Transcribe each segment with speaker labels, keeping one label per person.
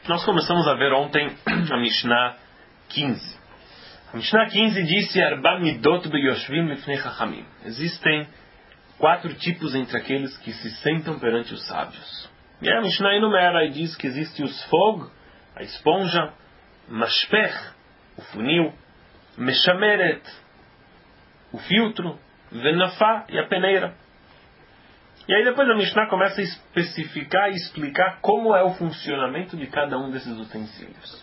Speaker 1: Nós começamos a ver ontem a Mishnah 15. A Mishnah 15 disse: Arba midot beyoshvim lifnei chachamim. Existem 4 tipos entre aqueles que se sentam perante os sábios. E a Mishnah enumera e diz que existe o sfog, a esponja, mashpech, o funil, meshameret, o filtro, venafá e a peneira. E aí depois a Mishnah começa a especificar e explicar como é o funcionamento de cada um desses utensílios.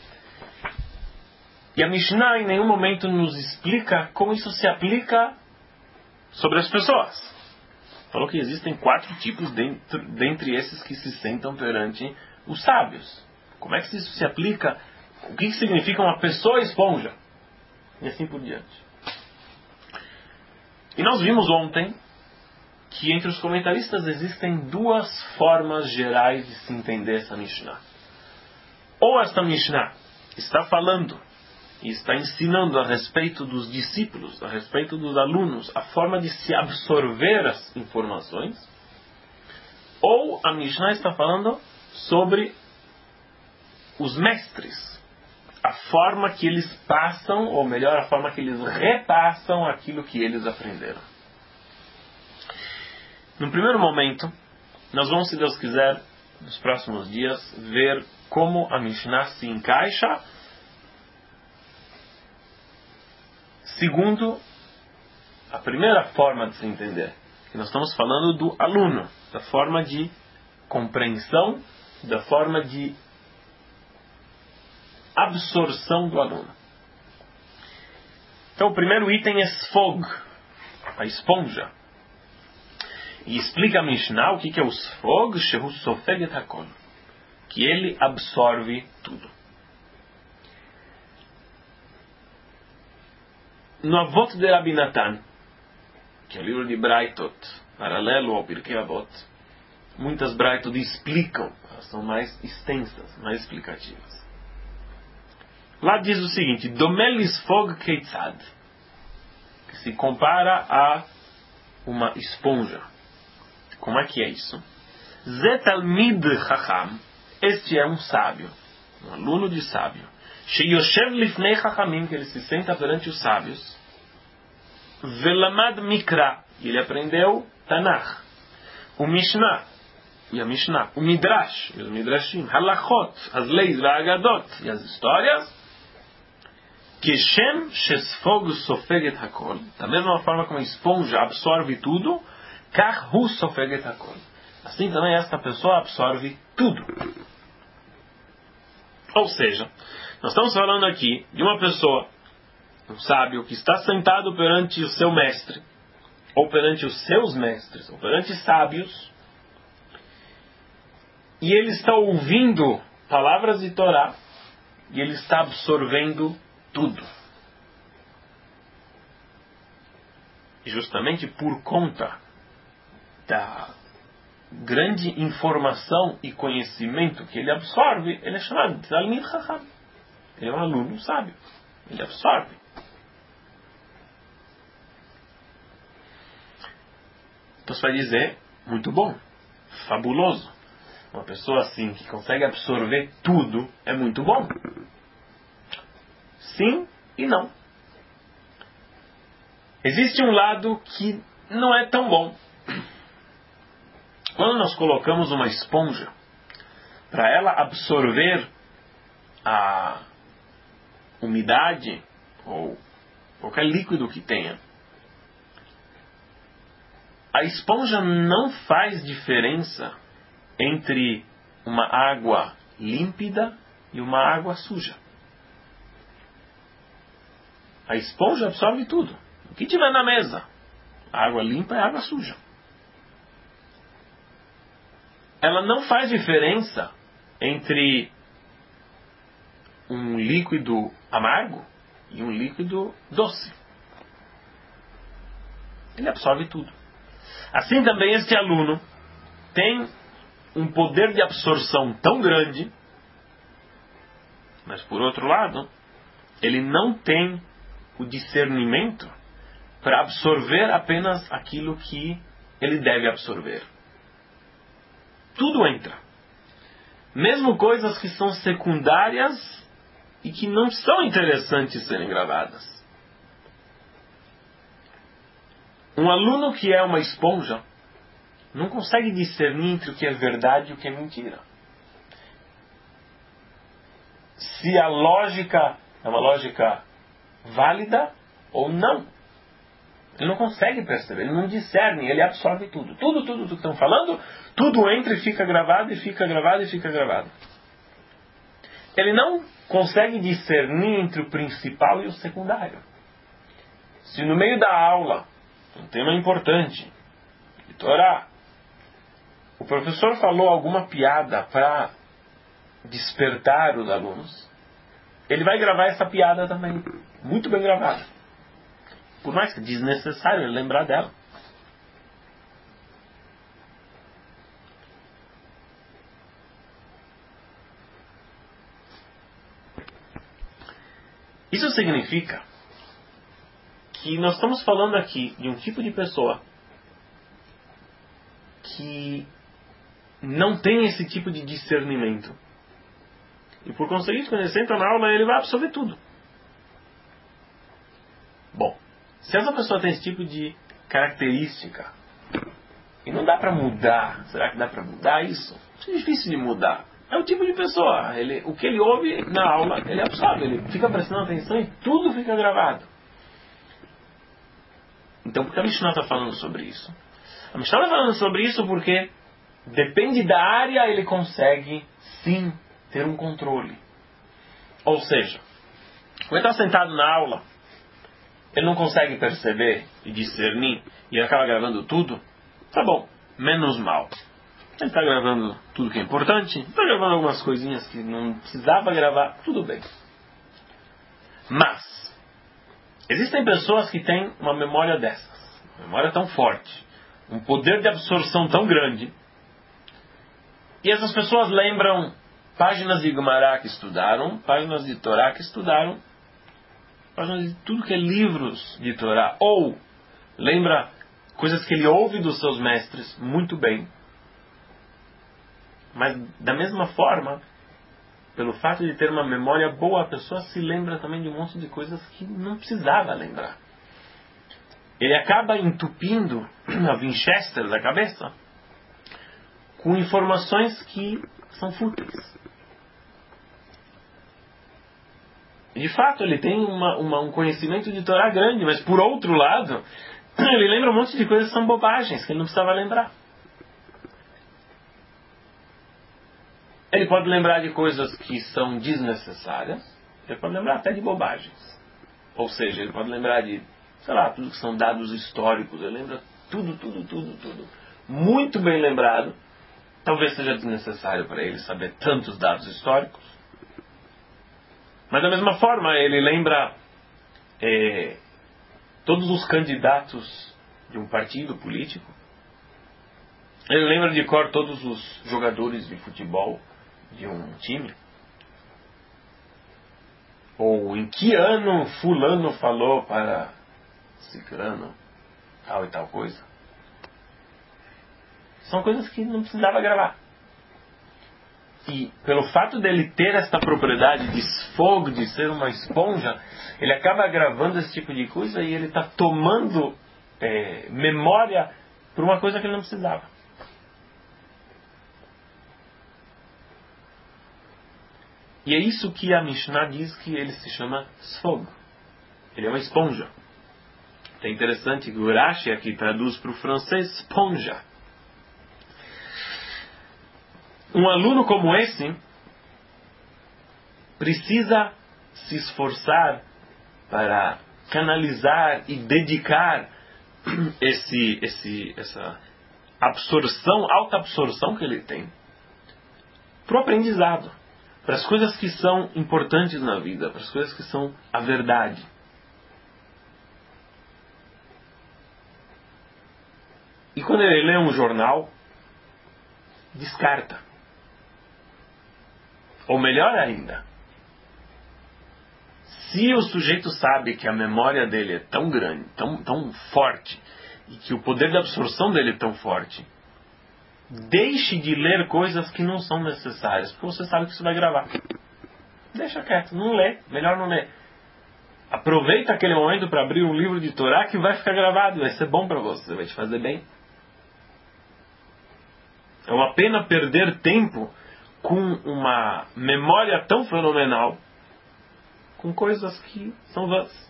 Speaker 1: E a Mishnah em nenhum momento nos explica como isso se aplica sobre as pessoas. Falou que existem 4 tipos dentre esses que se sentam perante os sábios. Como é que isso se aplica? O que significa uma pessoa esponja? E assim por diante. E nós vimos ontem que entre os comentaristas existem 2 formas gerais de se entender essa Mishnah. Ou esta Mishnah está falando e está ensinando a respeito dos discípulos, a respeito dos alunos, a forma de se absorver as informações. Ou a Mishnah está falando sobre os mestres, a forma que eles passam, ou melhor, a forma que eles repassam aquilo que eles aprenderam. No primeiro momento, nós vamos, se Deus quiser, nos próximos dias, ver como a Mishnah se encaixa segundo a primeira forma de se entender. Que nós estamos falando do aluno, da forma de compreensão, da forma de absorção do aluno. Então o primeiro item é sfog, a esponja. E explica a Mishnah o que é o sfog, shehu sofeg et hakol, que ele absorve tudo. No Avot de Rabbi Natan, que é o livro de Braitot, paralelo ao Pirkei Avot, muitas Braitot explicam, elas são mais extensas, mais explicativas. Lá diz o seguinte: Domel isfog keitzad, que se compara a uma esponja. Como é que é isso? Zetalmid chacham, este é um sábio, um aluno de sábio. Sheyoshev lifnei chachamim, que ele se senta perante os sábios. Velamad mikra, ele aprendeu Tanakh. O Mishnah, e a Mishnah. O Midrash, e os Midrashim. Halachot, as leis, Agadot, e as histórias. Keshem shesfog sofeget hakol, da mesma forma como a esponja absorve tudo, kach hu sofeget hakol, assim também esta pessoa absorve tudo. Ou seja, nós estamos falando aqui de uma pessoa, um sábio, que está sentado perante o seu mestre, ou perante os seus mestres, ou perante sábios, e ele está ouvindo palavras de Torá, e ele está absorvendo tudo. E justamente por conta da grande informação e conhecimento que ele absorve, ele é chamado de Talmid Chacham. Ele é um aluno sábio. Ele absorve. Então você vai dizer, muito bom, fabuloso. Uma pessoa assim que consegue absorver tudo é muito bom. Sim e não. Existe um lado que não é tão bom. Quando nós colocamos uma esponja para ela absorver a umidade ou qualquer líquido que tenha, a esponja não faz diferença entre uma água límpida e uma água suja. A esponja absorve tudo. O que tiver na mesa, a água limpa é água suja. Ela não faz diferença entre um líquido amargo e um líquido doce. Ele absorve tudo. Assim também este aluno tem um poder de absorção tão grande, mas por outro lado, ele não tem o discernimento para absorver apenas aquilo que ele deve absorver. Tudo entra. Mesmo coisas que são secundárias e que não são interessantes serem gravadas. Um aluno que é uma esponja não consegue discernir entre o que é verdade e o que é mentira. Se a lógica é uma lógica válida ou não. Ele não consegue perceber, ele não discerne, ele absorve tudo. Tudo que estão falando, tudo entra e fica gravado, e fica gravado, e fica gravado. Ele não consegue discernir entre o principal e o secundário. Se no meio da aula, um tema importante, de Torá, o professor falou alguma piada para despertar os alunos, ele vai gravar essa piada também, muito bem gravada. Por mais que é desnecessário ele lembrar dela. Isso significa que nós estamos falando aqui de um tipo de pessoa que não tem esse tipo de discernimento. E por conseguinte, quando ele senta na aula, ele vai absorver tudo. Bom, se essa pessoa tem esse tipo de característica, e não dá para mudar, será que dá para mudar isso? Isso é difícil de mudar. É o tipo de pessoa, o que ele ouve na aula, ele absorve, ele fica prestando atenção e tudo fica gravado. Então, por que a Mishnah está falando sobre isso? A Mishnah está falando sobre isso porque depende da área, ele consegue, sim, ter um controle. Ou seja, quando ele está sentado na aula, ele não consegue perceber e discernir e ele acaba gravando tudo, tá bom, menos mal. Ele está gravando tudo que é importante, está gravando algumas coisinhas que não precisava gravar, tudo bem. Mas, existem pessoas que têm uma memória dessas, uma memória tão forte, um poder de absorção tão grande, e essas pessoas lembram páginas de Gemara que estudaram, páginas de Torá que estudaram, páginas de tudo que é livros de Torá, ou lembra coisas que ele ouve dos seus mestres muito bem. Mas da mesma forma, pelo fato de ter uma memória boa, a pessoa se lembra também de um monte de coisas que não precisava lembrar. Ele acaba entupindo a Winchester da cabeça com informações que são fúteis. De fato, ele tem um conhecimento de Torá grande, mas por outro lado, ele lembra um monte de coisas que são bobagens, que ele não precisava lembrar. Ele pode lembrar de coisas que são desnecessárias, ele pode lembrar até de bobagens. Ou seja, ele pode lembrar de, sei lá, tudo que são dados históricos, ele lembra tudo. Muito bem lembrado. Talvez seja desnecessário para ele saber tantos dados históricos. Mas da mesma forma, ele lembra todos os candidatos de um partido político. Ele lembra de cor todos os jogadores de futebol de um time. Ou em que ano fulano falou para ciclano tal e tal coisa. São coisas que não precisava gravar. E pelo fato dele ter esta propriedade de fogo, de ser uma esponja, ele acaba gravando esse tipo de coisa e ele está tomando memória por uma coisa que ele não precisava. E é isso que a Mishnah diz que ele se chama Sfog. Ele é uma esponja. É interessante que o Rashi aqui traduz para o francês esponja. Um aluno como esse precisa se esforçar para canalizar e dedicar essa absorção, alta absorção que ele tem para o aprendizado, para as coisas que são importantes na vida, para as coisas que são a verdade. E quando ele lê um jornal, descarta. Ou melhor ainda, se o sujeito sabe que a memória dele é tão grande, tão forte, e que o poder de absorção dele é tão forte, deixe de ler coisas que não são necessárias, porque você sabe que você vai gravar. Deixa quieto, não lê, melhor não ler. Aproveita aquele momento para abrir um livro de Torá que vai ficar gravado, vai ser bom para você, vai te fazer bem. É uma pena perder tempo com uma memória tão fenomenal, com coisas que são vãs.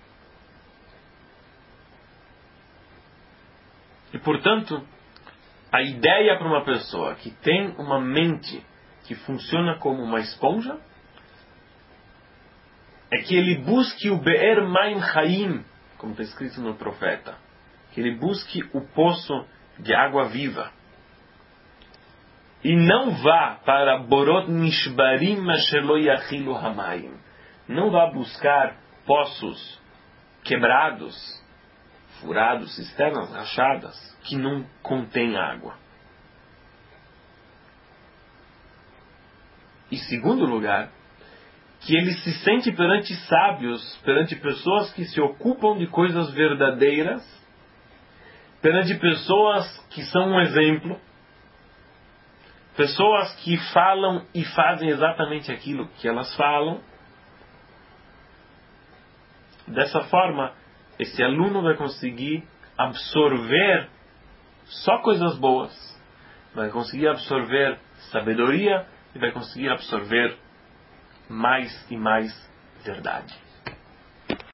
Speaker 1: E portanto, a ideia para uma pessoa que tem uma mente que funciona como uma esponja é que ele busque o Be'er Maim Chaim, como está escrito no profeta. Que ele busque o poço de água viva. E não vá para Borot Nishbarim Mashelo Yachilu Hamayim. Não vá buscar poços quebrados, furados, cisternas rachadas, que não contêm água. E segundo lugar, que ele se sente perante sábios, perante pessoas que se ocupam de coisas verdadeiras, perante pessoas que são um exemplo, pessoas que falam e fazem exatamente aquilo que elas falam. Dessa forma, esse aluno vai conseguir absorver só coisas boas, vai conseguir absorver sabedoria e vai conseguir absorver mais e mais verdade.